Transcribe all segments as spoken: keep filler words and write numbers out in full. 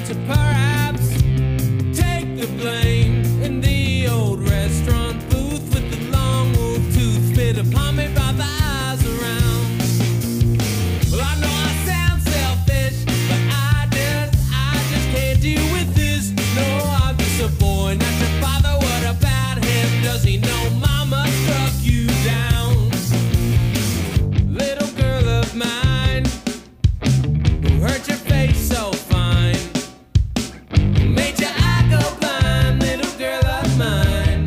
to perhaps take the blame in the old restaurant booth with the long wolf tooth spit upon me by the eyes around. Well, I know I sound selfish, but I just, I just can't deal with this. No, I'm just a boy, not your father. What about him? Does he know mama struck you down? Little girl of mine, who hurt your face so fine, who made your eye go blind, little girl of mine.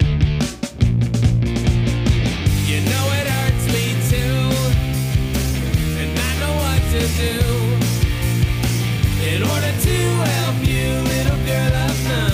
You know it hurts me too, and I know what to do in order to help you, little girl of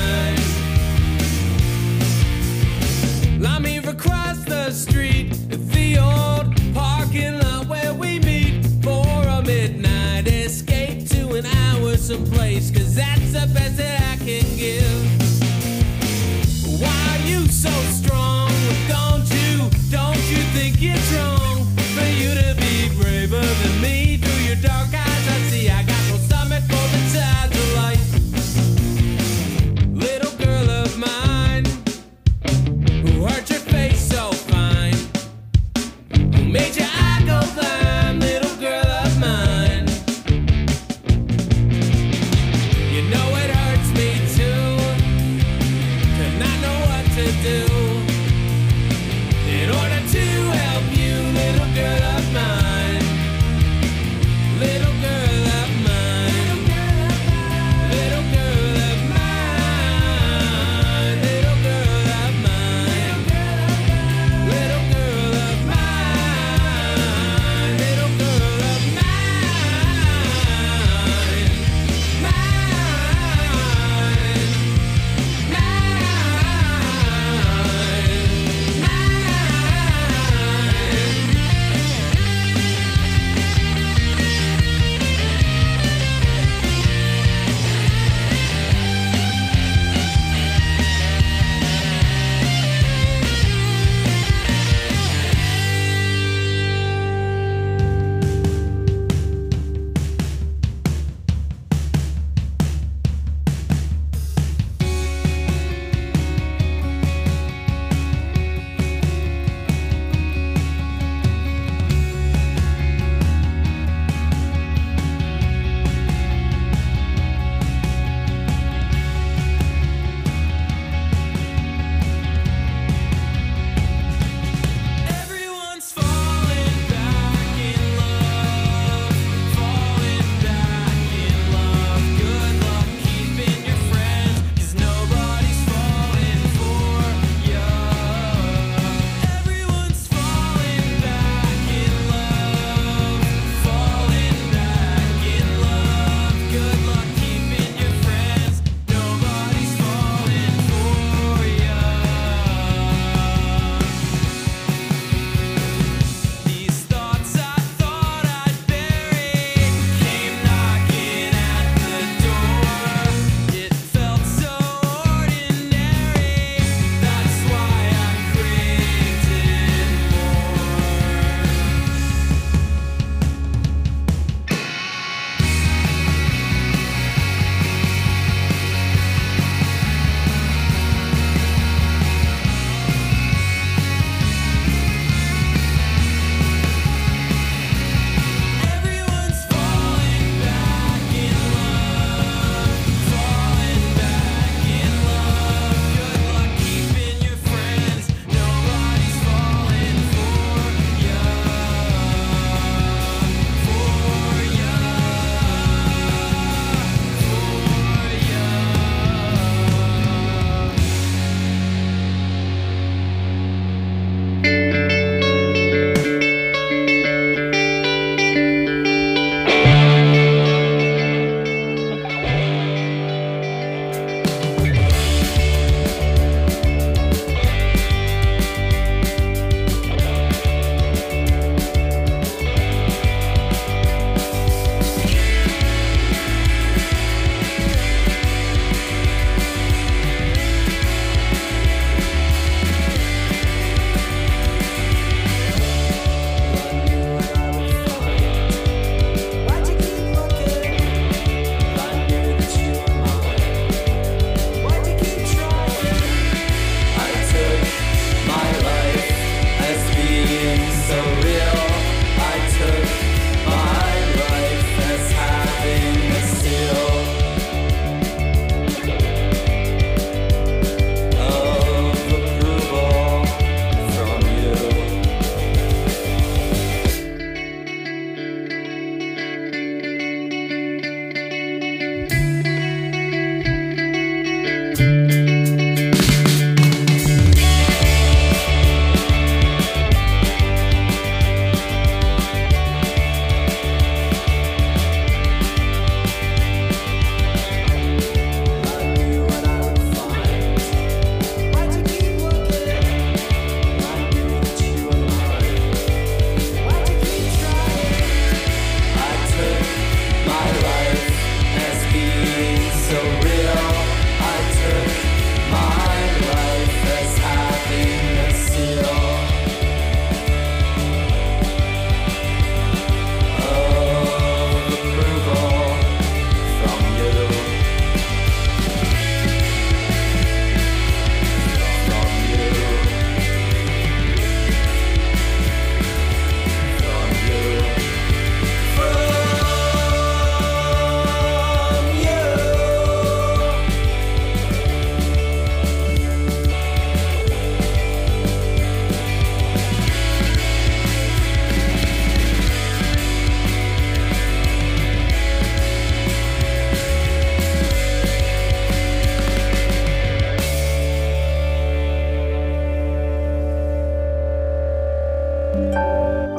mine. I mean, across the street at the old parking lot where we meet for a midnight escape to an hour someplace, cause that's the best that I can give. Why are you so strong? Don't you, don't you think it's wrong for you to be braver than me? Through your dark eyes I see I got no stomach for the sides of life. Little girl of mine, who hurt your face so fine, who made your eye go blind, little girl of mine. You know it hurts me too,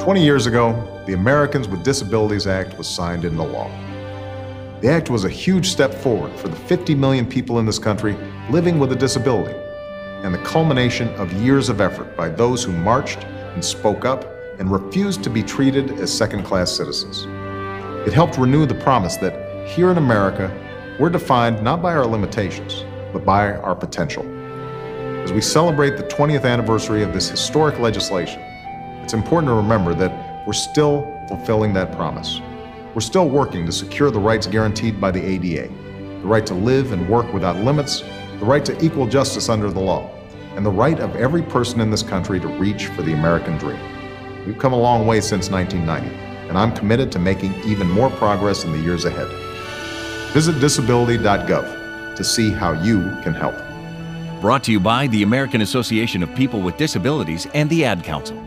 twenty years ago, the Americans with Disabilities Act was signed into law. The act was a huge step forward for the fifty million people in this country living with a disability, and the culmination of years of effort by those who marched and spoke up and refused to be treated as second-class citizens. It helped renew the promise that here in America, we're defined not by our limitations, but by our potential. As we celebrate the twentieth anniversary of this historic legislation, it's important to remember that we're still fulfilling that promise. We're still working to secure the rights guaranteed by the A D A, the right to live and work without limits, the right to equal justice under the law, and the right of every person in this country to reach for the American dream. We've come a long way since nineteen ninety, and I'm committed to making even more progress in the years ahead. Visit disability dot gov to see how you can help. Brought to you by the American Association of People with Disabilities and the Ad Council.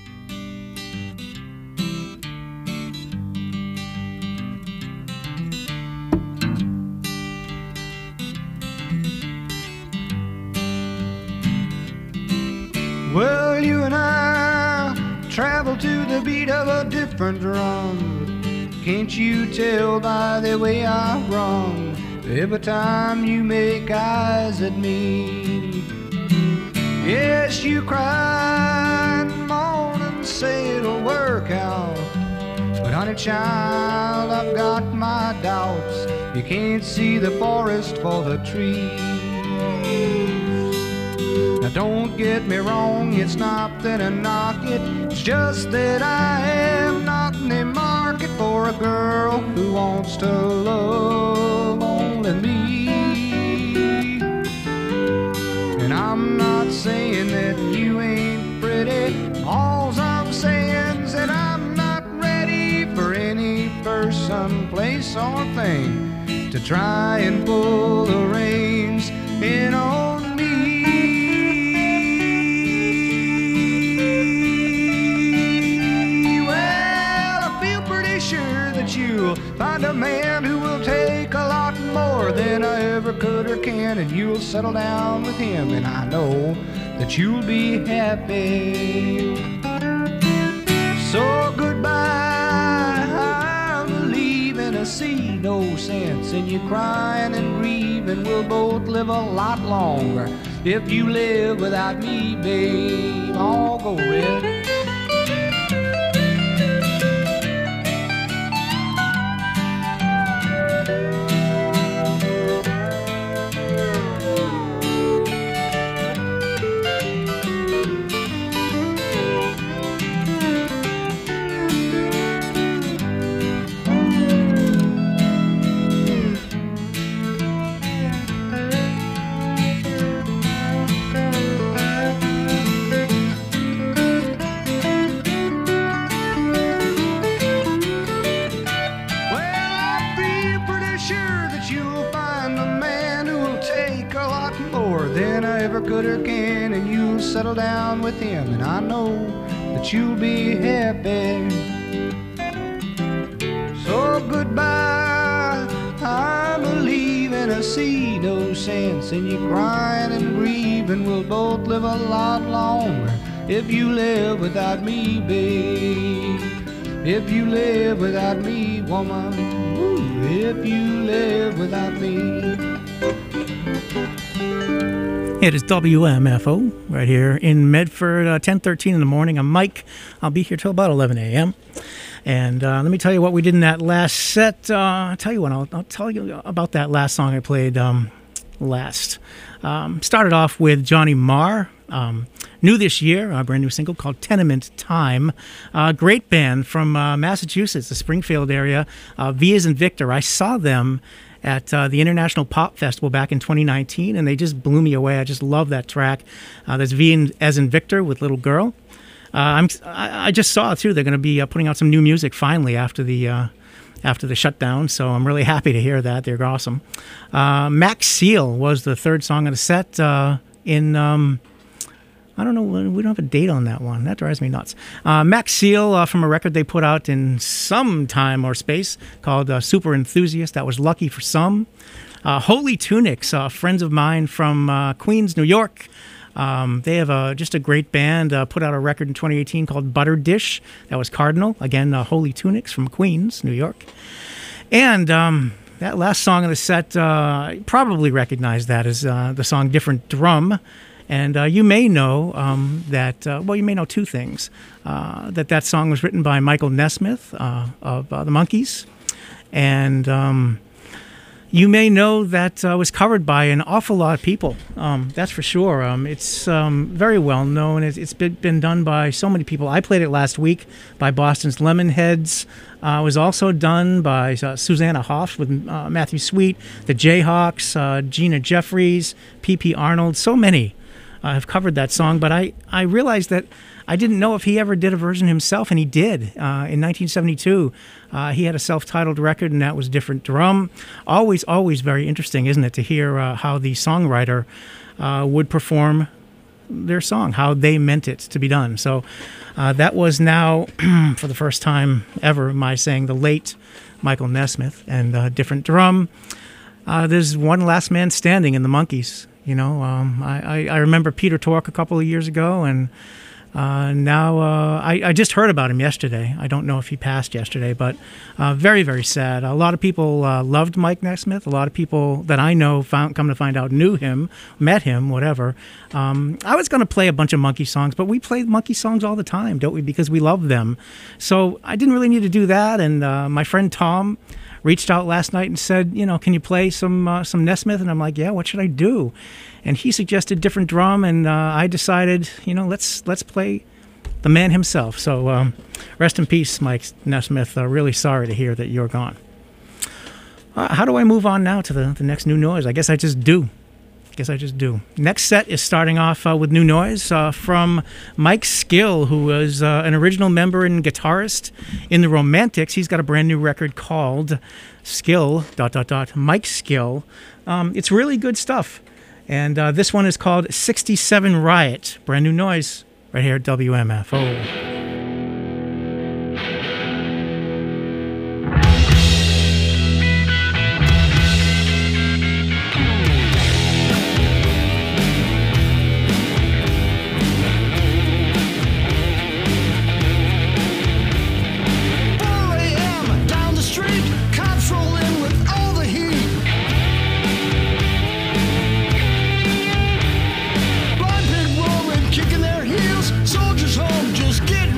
Well, you and I travel to the beat of a different drum. Can't you tell by the way I run every time you make eyes at me? Yes, you cry and moan and say it'll work out, but honey child, I've got my doubts. You can't see the forest for the trees. Now don't get me wrong, it's not that I knock it, it's just that I am not in the market for a girl who wants to love only me. And I'm not saying that you ain't pretty, all I'm saying is that I'm not ready for any person, place, or thing to try and pull the reins in on me. You'll find a man who will take a lot more than I ever could or can, and you'll settle down with him, and I know that you'll be happy. So goodbye, I'm leaving. I see no sense in you crying and grieving. We'll both live a lot longer if you live without me, babe. I'll go red. Could or can, and you'll settle down with him, and I know that you'll be happy. So goodbye, I'm leaving. I see no sense in you crying and grieving. We'll both live a lot longer if you live without me, babe. If you live without me, woman. Ooh, if you live without me. It is W M F O right here in Medford, uh, ten thirteen in the morning. I'm Mike. I'll be here till about eleven a.m. And uh, let me tell you what we did in that last set. Uh, I'll tell you what, I'll, I'll tell you about that last song I played um, last. Um, started off with Johnny Marr. Um, new this year, a brand new single called Tenement Time. Uh, great band from uh, Massachusetts, the Springfield area, uh, V as in Victor. I saw them at uh, the International Pop Festival back in twenty nineteen, and they just blew me away. I just love that track. Uh, there's V in, as in Victor with Little Girl. Uh, I'm, I, I just saw, too, they're going to be uh, putting out some new music finally after the uh, after the shutdown, so I'm really happy to hear that. They're awesome. Uh, Max Seal was the third song of the set uh, in... Um, I don't know, we don't have a date on that one. That drives me nuts. Uh, Max Seal uh, from a record they put out in some time or space called uh, Super Enthusiast. That was Lucky for Some. Uh, Holy Tunics, uh, friends of mine from uh, Queens, New York. Um, they have a, just a great band, uh, put out a record in twenty eighteen called Butter Dish. That was Cardinal. Again, uh, Holy Tunics from Queens, New York. And um, that last song of the set, uh, you probably recognize that as uh, the song Different Drum. And uh, you may know um, that, uh, well, you may know two things. Uh, that that song was written by Michael Nesmith uh, of uh, the Monkees. And um, you may know that uh, was covered by an awful lot of people. Um, that's for sure. Um, it's um, very well known. It's, it's been, been done by so many people. I played it last week by Boston's Lemonheads. Uh, it was also done by uh, Susanna Hoffs with uh, Matthew Sweet, the Jayhawks, uh, Gina Jeffries, P P Arnold. So many uh, have covered that song. But I, I realized that I didn't know if he ever did a version himself, and he did. Uh, in nineteen seventy-two, uh, he had a self-titled record, and that was Different Drum. Always, always very interesting, isn't it, to hear uh, how the songwriter uh, would perform their song, how they meant it to be done. So uh, that was now, for the first time ever, my saying the late Michael Nesmith and uh, Different Drum. Uh, there's one last man standing in the Monkees. You know, um, I, I, I remember Peter Tork a couple of years ago, and Uh, now, uh, I, I just heard about him yesterday. I don't know if he passed yesterday, but uh, very, very sad. A lot of people uh, loved Mike Nesmith. A lot of people that I know found, come to find out knew him, met him, whatever. Um, I was going to play a bunch of Monkee songs, but we play Monkee songs all the time, don't we? Because we love them. So I didn't really need to do that. And uh, my friend Tom reached out last night and said, you know, can you play some uh, some Nesmith? And I'm like, yeah, what should I do? And he suggested Different Drum, and uh, I decided, you know, let's let's play the man himself. So um, rest in peace, Mike Nesmith. Uh, really sorry to hear that you're gone. Uh, how do I move on now to the, the next new noise? I guess I just do. I guess I just do. Next set is starting off uh, with new noise uh, from Mike Skill, who was uh, an original member and guitarist in the Romantics. He's got a brand new record called Skill, dot, dot, dot, Mike Skill. Um, it's really good stuff. And uh, this one is called sixty-seven Riot. Brand new noise right here at W M F O. Kicking their heels, soldiers home, just get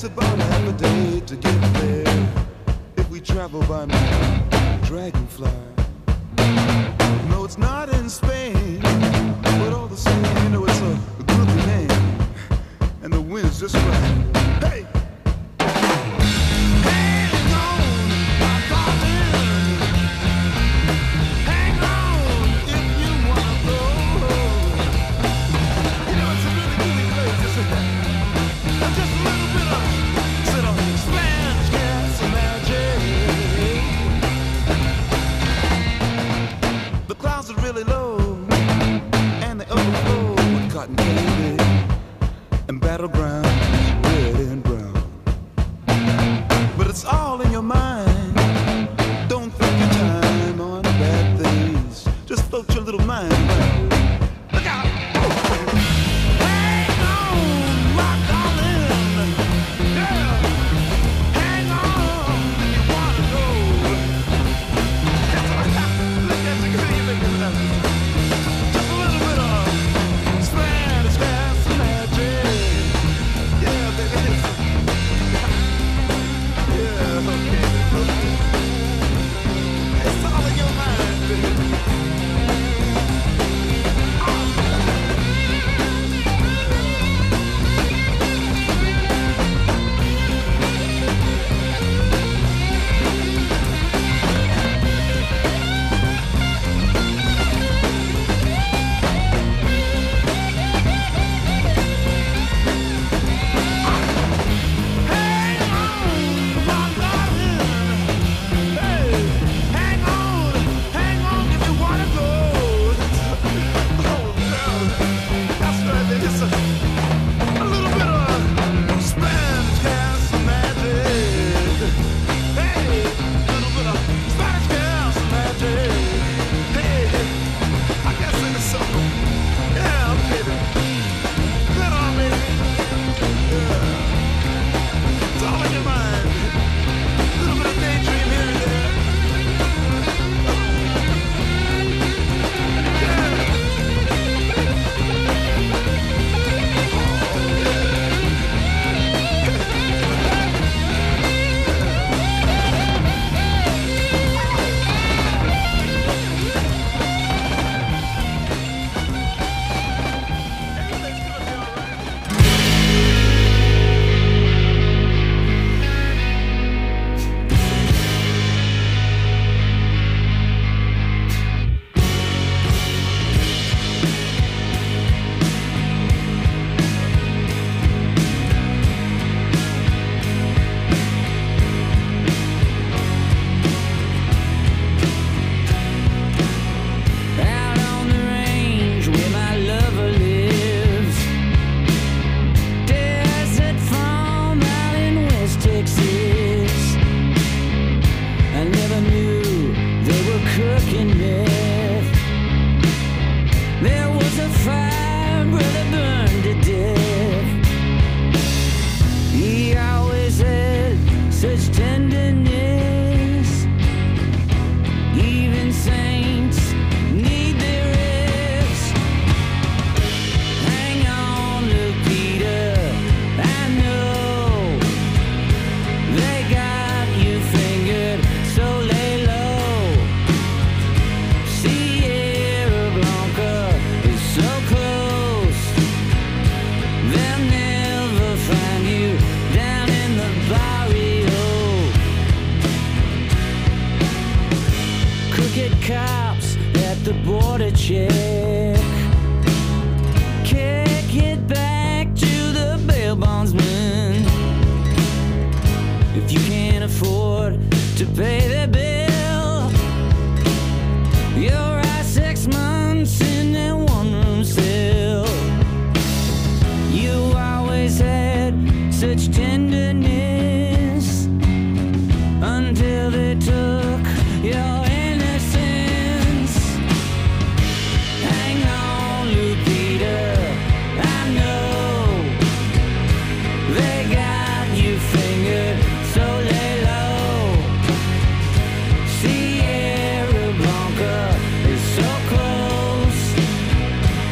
takes about half a day to get there if we travel by dragonfly. No, it's not in Spain, but all the same, you know, it's a, a groovy name, and the wind's just right. Hey! Really low, and they overflow with cotton candy and battleground red and brown. But it's all in your mind. Don't think your time on bad things. Just float your little mind around. Look out! Hang on, my darling. Yeah. Hang on, you wanna go. That's all I got. Look at the good you make it up. Just a little bit of Spanish gas magic. Yeah, baby. Yeah, okay, okay. It's all in your mind, baby.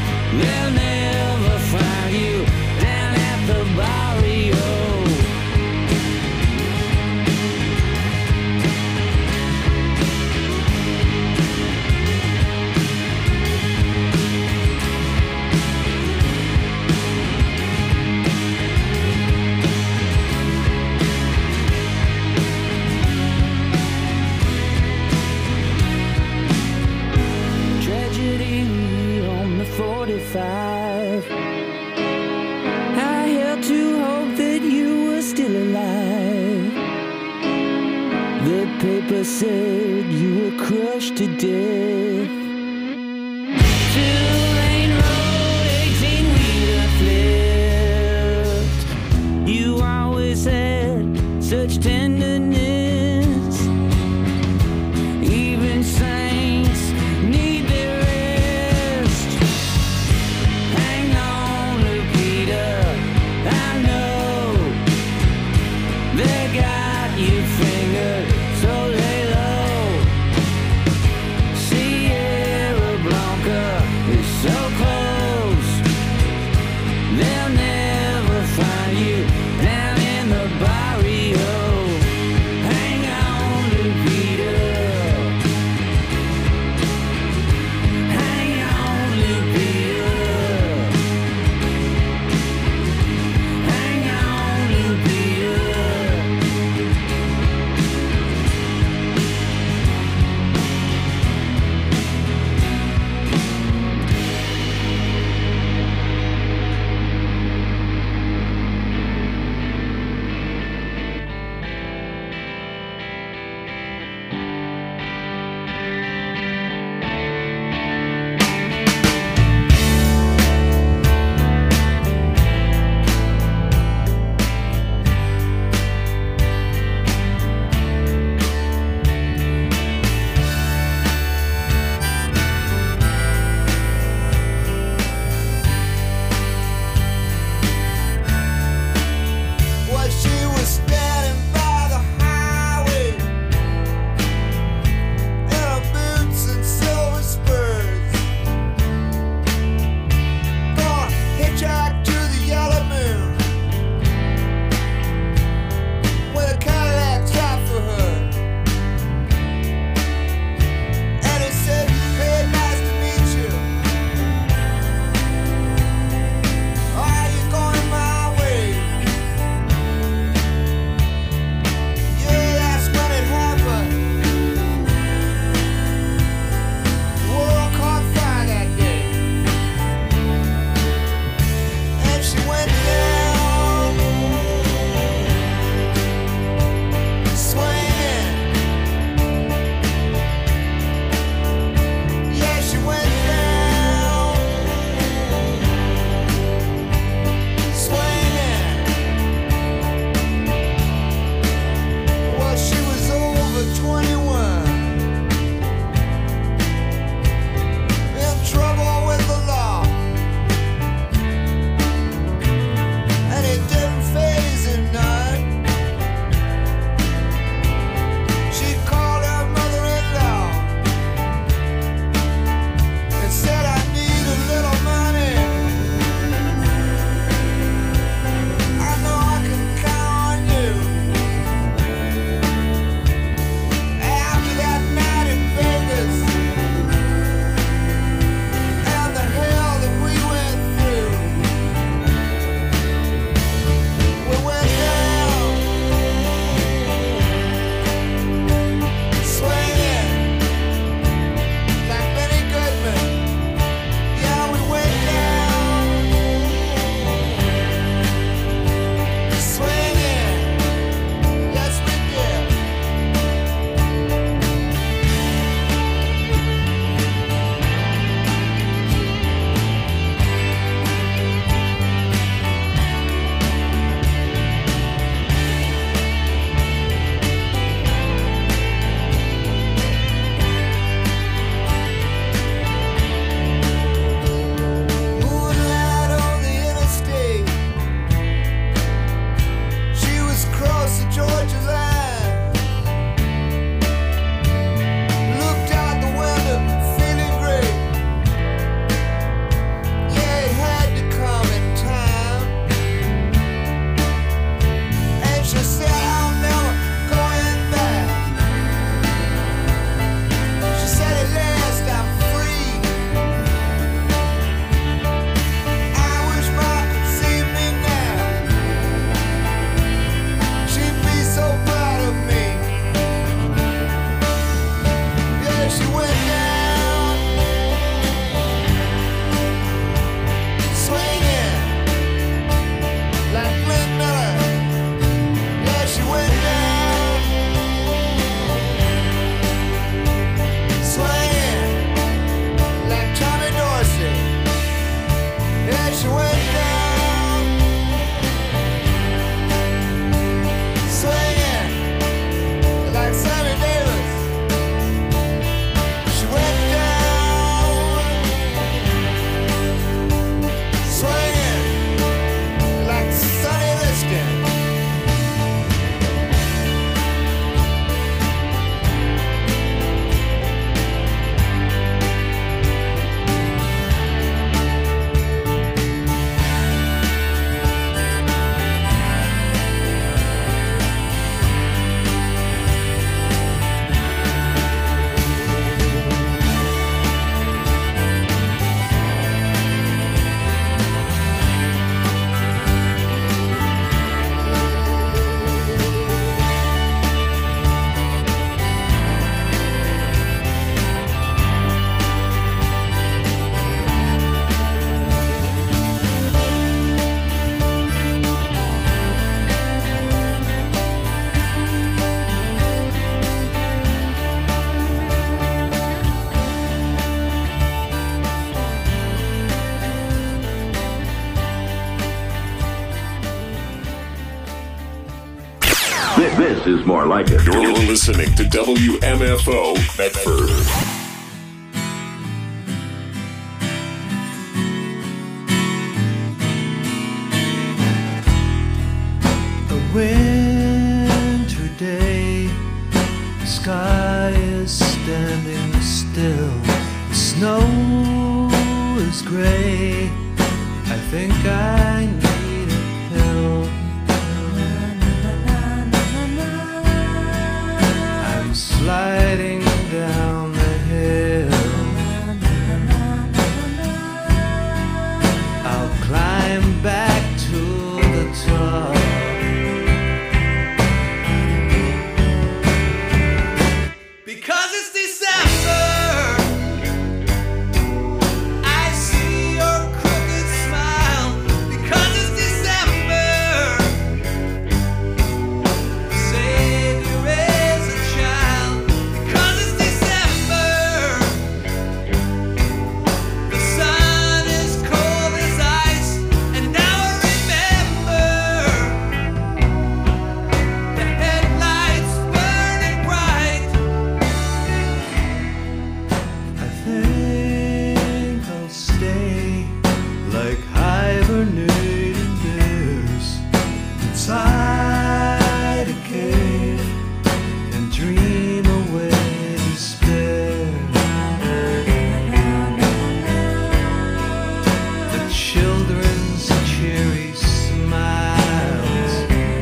They'll never find you down at the barrio. mother said you were crushed to death. Two-lane road, eighteen-wheeler flipped. You always had such tenderness. Even saints need their rest. Hang on, Lupita, I know they got you fingered, so lay low. See ya. This, this is more like it. You're listening to W M F O Bedford. Winter day, the sky is standing still, the snow is gray, I think I need a pill. I'm sliding down the hill, I'll climb back to the top. Because it's December, I see your crooked smile. Because it's December, the Savior is a child. Because it's December, the sun is cold as ice. And now I remember the headlights burning bright. I think I'll stay like hibernating bears inside a cave and dream away despair. The children's cheery smiles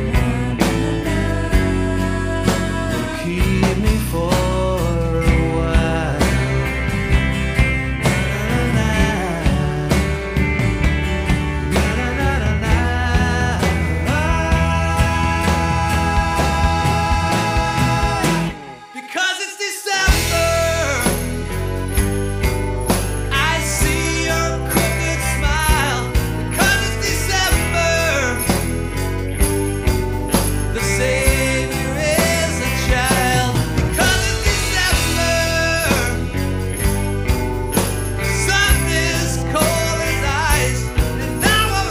will keep me for a while. Because it's December, I see your crooked smile. Because it's December, the Savior is a child. Because it's December, the sun is cold as ice. And now I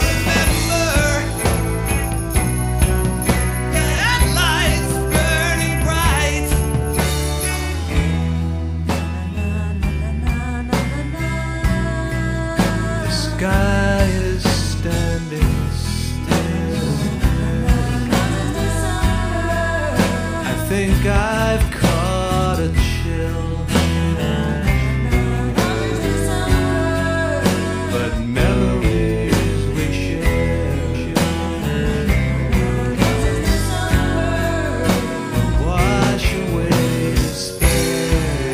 remember the headlights burning bright. The sky is standing still. I think I've caught a chill. But memories we share will wash away despair.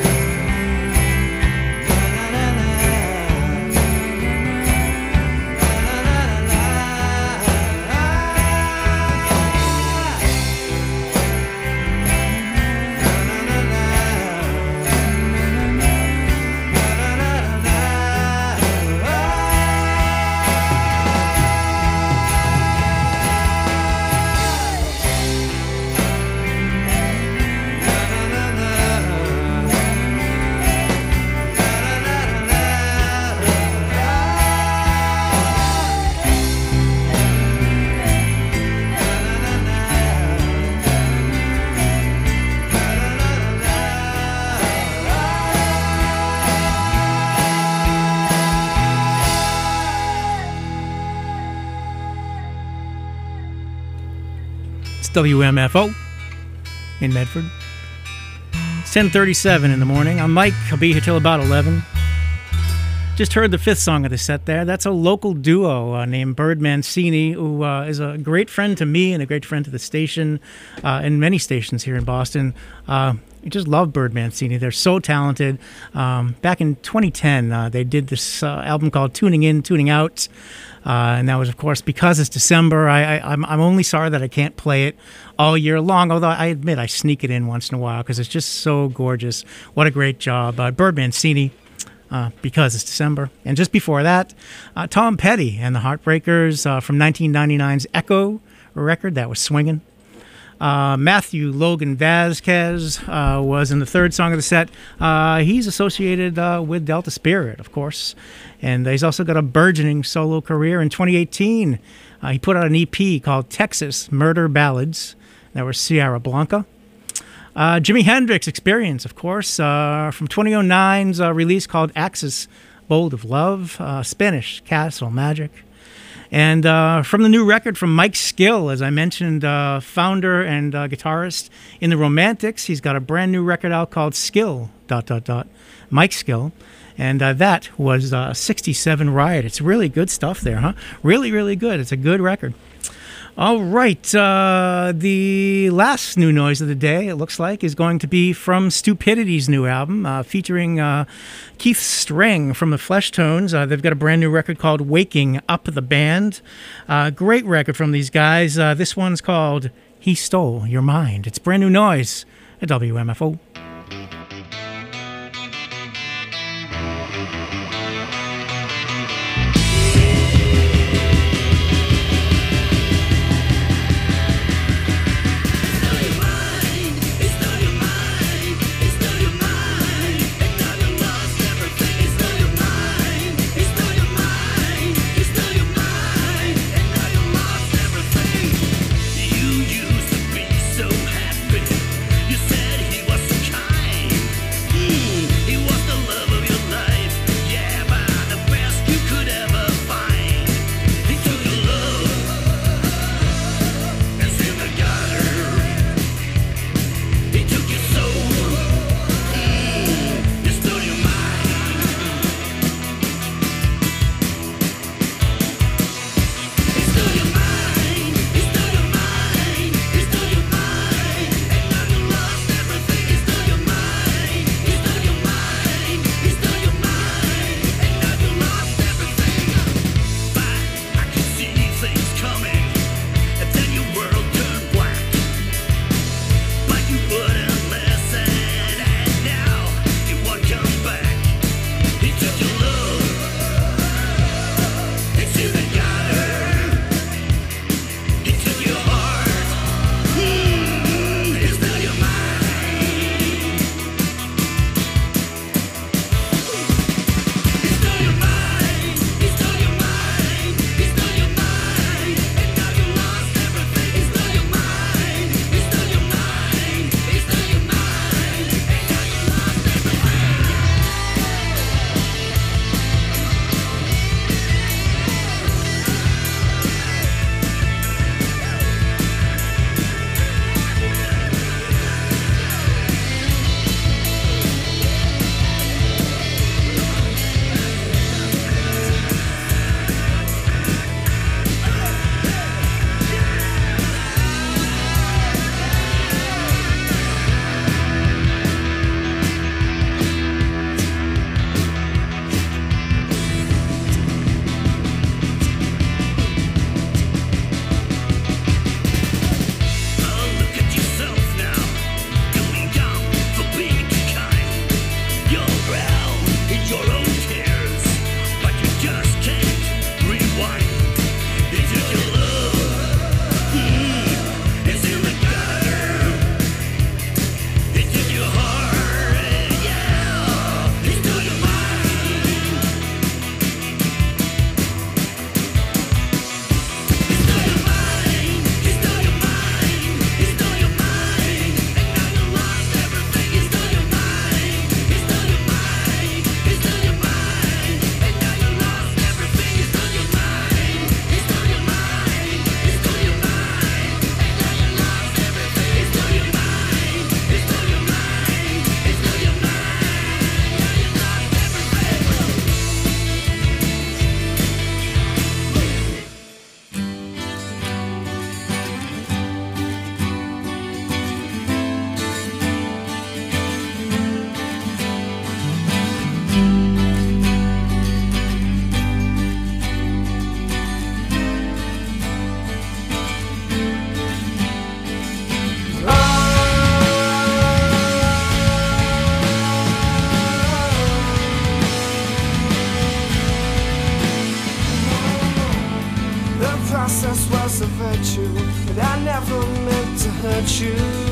It's W M F O in Medford. It's ten thirty-seven in the morning. I'm Mike. I'll be here till about eleven. Just heard the fifth song of the set there. That's a local duo uh, named Bird Mancini, who uh, is a great friend to me and a great friend to the station uh, and many stations here in Boston. Uh, I just love Bird Mancini. They're so talented. Um, back in twenty ten, uh, they did this uh, album called Tuning In, Tuning Out. Uh, and that was, of course, because it's December. I, I, I'm, I'm only sorry that I can't play it all year long, although I admit I sneak it in once in a while because it's just so gorgeous. What a great job. Uh, Bird Mancini, uh, because it's December. And just before that, uh, Tom Petty and the Heartbreakers uh, from nineteen ninety-nine's Echo record. That was Swingin'. Uh, Matthew Logan Vasquez uh, was in the third song of the set. Uh, he's associated uh, with Delta Spirit, of course. And he's also got a burgeoning solo career. In twenty eighteen, uh, he put out an E P called Texas Murder Ballads. That was Sierra Blanca. Uh, Jimi Hendrix Experience, of course, uh, from twenty oh nine's uh, release called Axis Bold of Love, uh, Spanish Castle Magic. And uh, from the new record from Mike Skill, as I mentioned, uh, founder and uh, guitarist in the Romantics. He's got a brand new record out called Skill, dot, dot, dot, Mike Skill. And uh, that was uh, sixty-seven Riot. It's really good stuff there, huh? Really, really good. It's a good record. All right. Uh, the last new noise of the day, it looks like, is going to be from Stupidity's new album, uh, featuring uh, Keith Strang from the Fleshtones. Uh, they've got a brand new record called Waking Up the Band. Uh, great record from these guys. Uh, this one's called He Stole Your Mind. It's brand new noise at W M F O. you.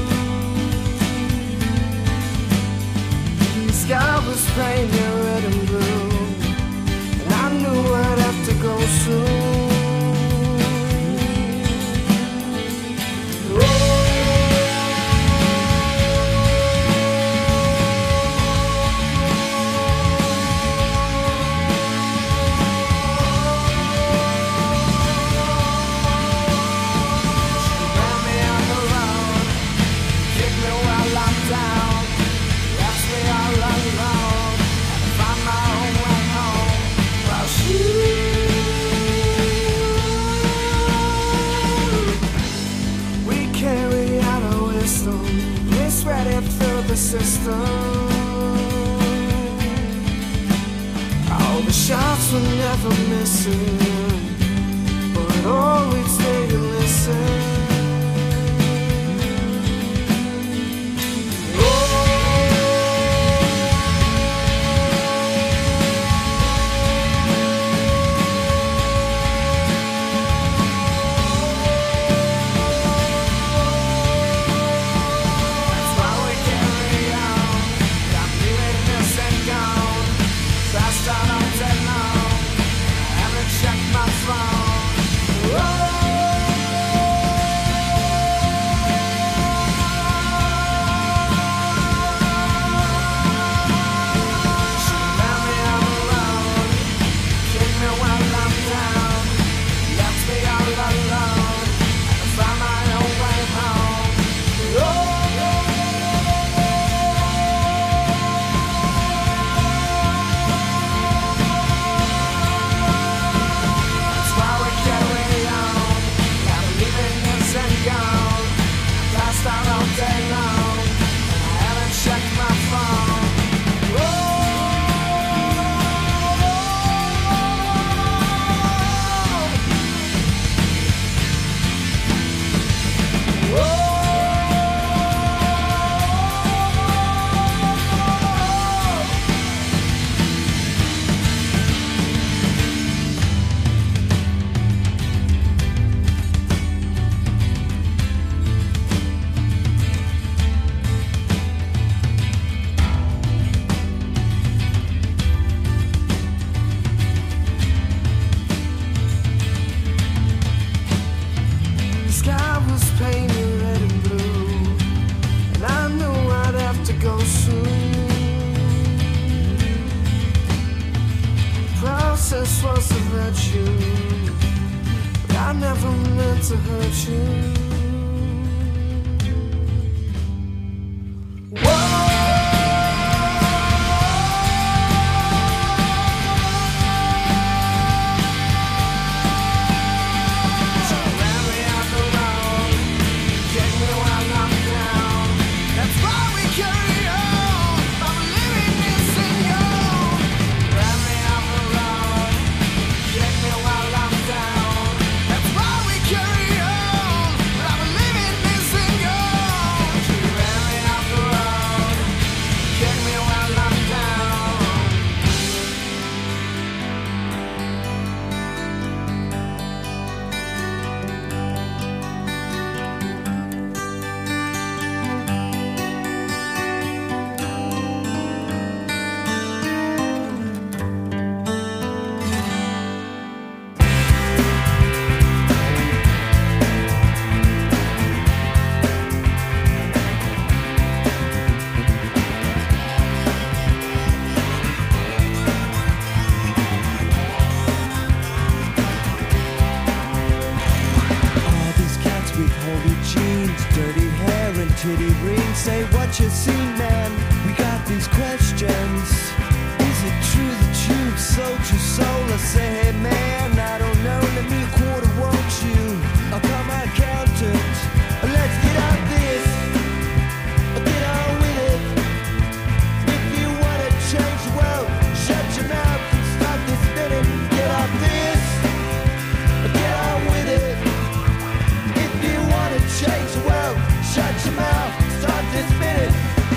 The sky was painted red and blue, and I knew I'd have to go soon. Oh, system. All the shots were never missing, but always stay to listen. This was a virtue, but I never meant to hurt you. Titty ring, say what you see, man. We got these questions. Is it true that you've sold your soul? I say, hey man, I don't know. Let me a quarter, won't you? I'll call my accountant. Let's get out this. Get on with it. If you wanna change the world, shut your mouth and stop this spinning. Get off this. Get on with it. If you wanna change the world, shut your mouth, start this minute.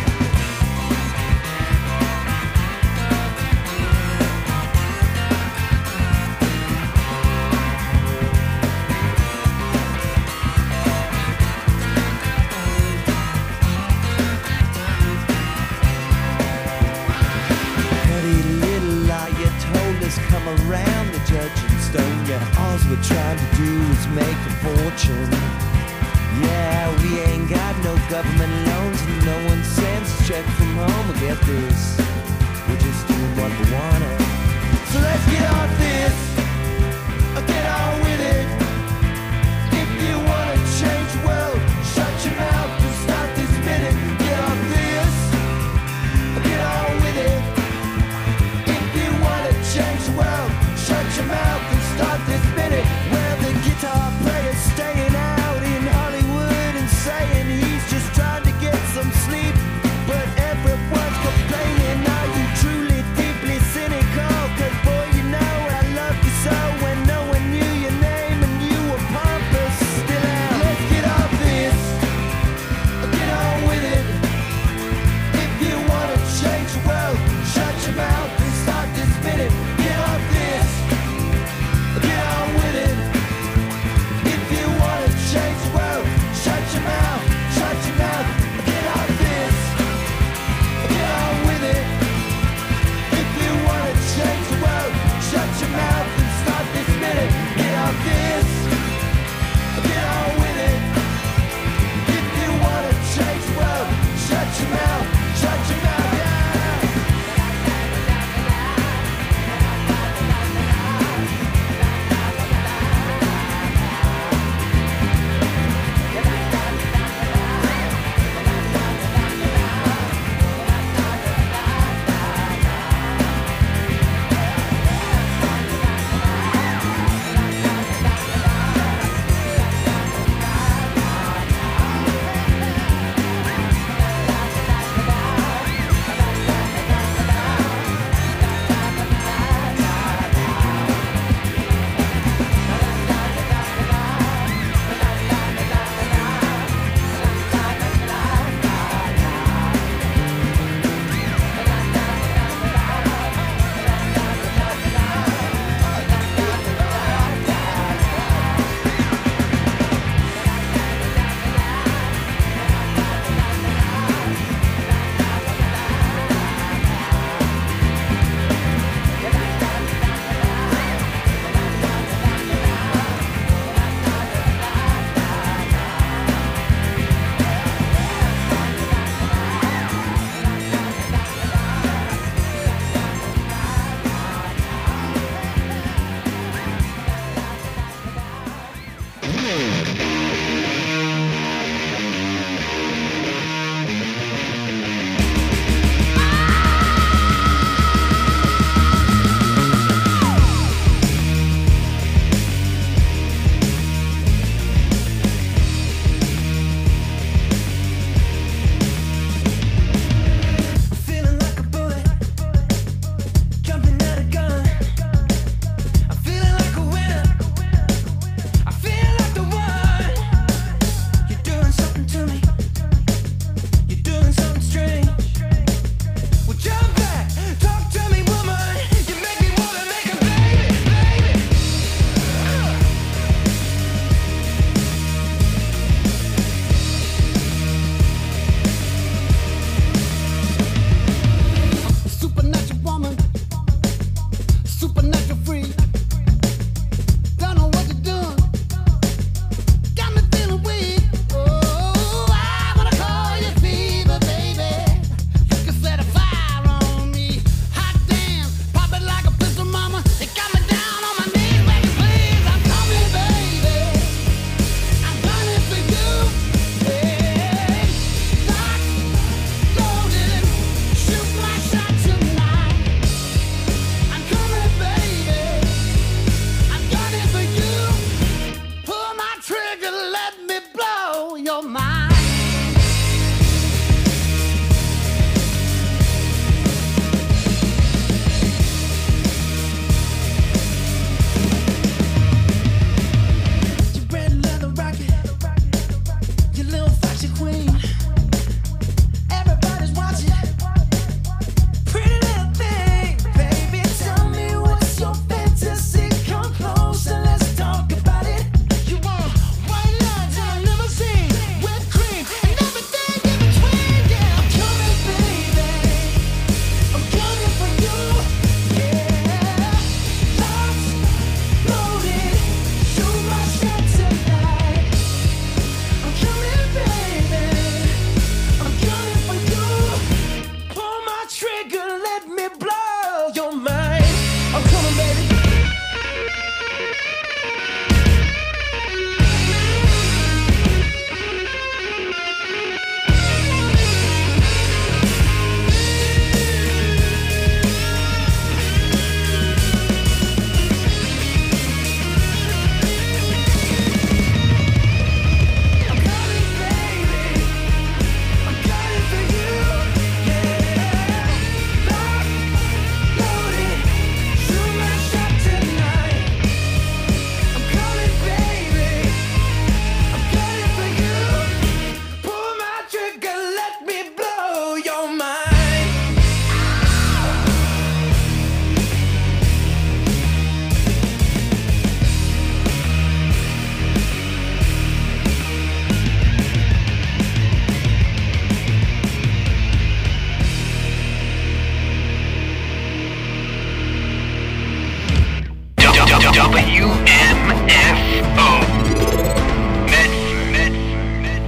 Petty little lie you told us, come around the judging stone. Yeah, all we're trying to do is make a fortune. Yeah, we ain't got no government loans and no one sends a check from home. Well, get this, we're just doing what we wanna. So let's get off this, get on with it. If you wanna change the world, shut your mouth and start this minute. Get off this, get on with it. If you wanna change the world, shut your mouth and start this minute. Well, the guitar player's staying out in Hollywood and saying he's just trying to get some sleep, but every let me blow your mind. Your red leather rocket, your little fashion queen. Everybody's watching. Pretty little thing, baby. Tell me what's your fantasy. Come close and let's talk about it. You want white lines in a limousine, whipped cream, and everything in between. Yeah, I'm coming, baby. I'm coming for you. Yeah, locked, loaded, shoot my shot tonight. I'm coming, baby. I'm coming for you. Pull my trigger, let me blow your mind. I'm coming, baby. I'm coming, baby. I'm coming for you. Yeah, locked, loaded, shoot my shot tonight. I'm coming, baby. I'm coming for you. Pull my trigger, let me blow your mind. W M F O. Med, med, med.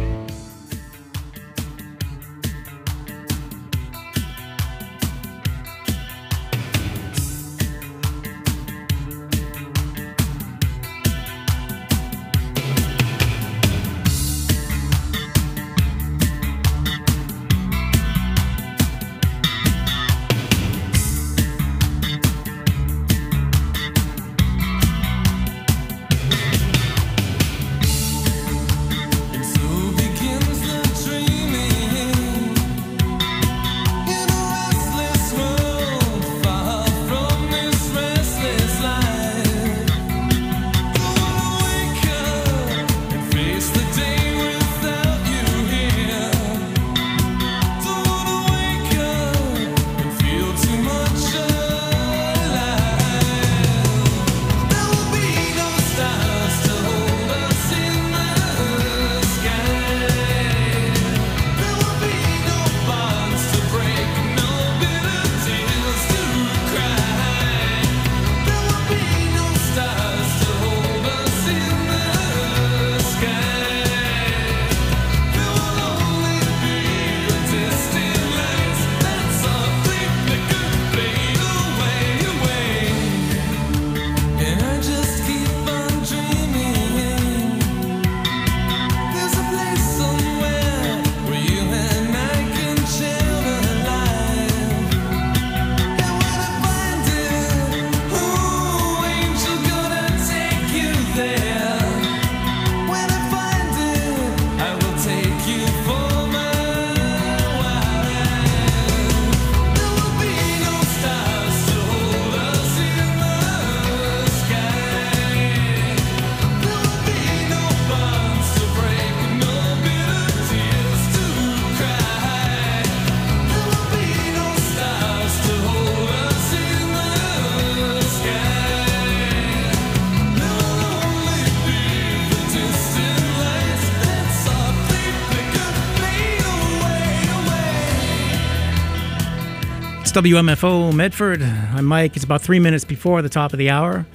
W M F O Medford. I'm Mike. It's about three minutes before the top of the hour.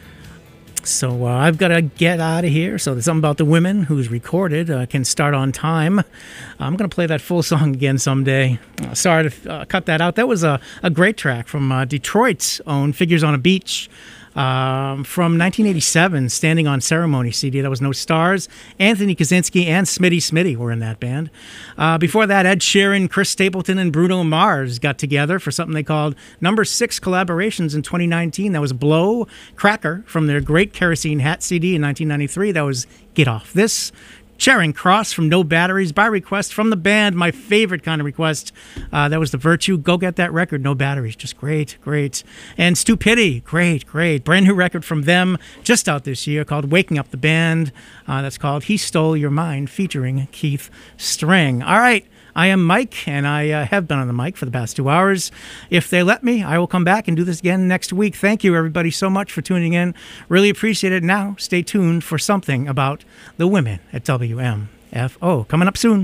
So uh, I've got to get out of here. So there's something about the women who's recorded uh, can start on time. I'm going to play that full song again someday. Uh, sorry to uh, cut that out. That was a, a great track from uh, Detroit's own Figures on a Beach. Um, from nineteen eighty-seven, Standing on Ceremony C D. That was No Stars. Anthony Kaczynski and Smitty Smitty were in that band. Uh, before that, Ed Sheeran, Chris Stapleton, and Bruno Mars got together for something they called Number Six Collaborations in twenty nineteen. That was Blow Cracker from their Great Kerosene Hat C D in nineteen ninety-three. That was Get Off This. Charing Cross from No Batteries by request from the band, my favorite kind of request. Uh, that was The Virtue. Go get that record, No Batteries. Just great, great. And Stupidity, great, great. Brand new record from them, just out this year, called Waking Up the Band. Uh, that's called He Stole Your Mind, featuring Keith String. All right. I am Mike, and I uh, have been on the mic for the past two hours. If they let me, I will come back and do this again next week. Thank you, everybody, so much for tuning in. Really appreciate it. Now, stay tuned for something about the women at W M F O. Coming up soon.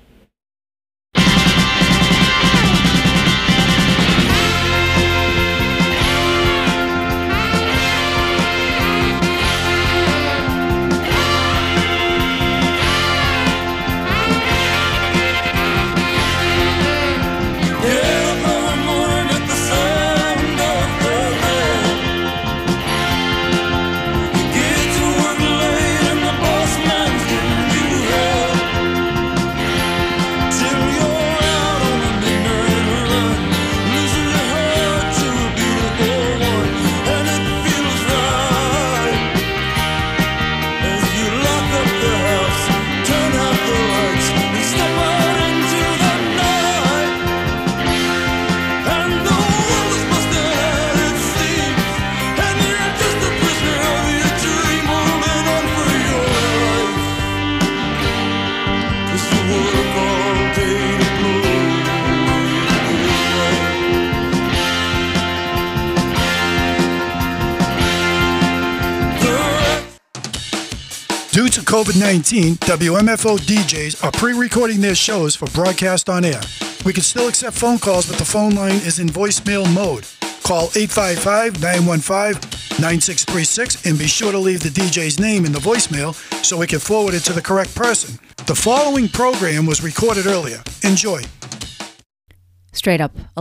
Due to COVID nineteen, W M F O D Js are pre-recording their shows for broadcast on air. We can still accept phone calls, but the phone line is in voicemail mode. Call eight five five, nine one five, nine six three six and be sure to leave the D J's name in the voicemail so we can forward it to the correct person. The following program was recorded earlier. Enjoy. Straight up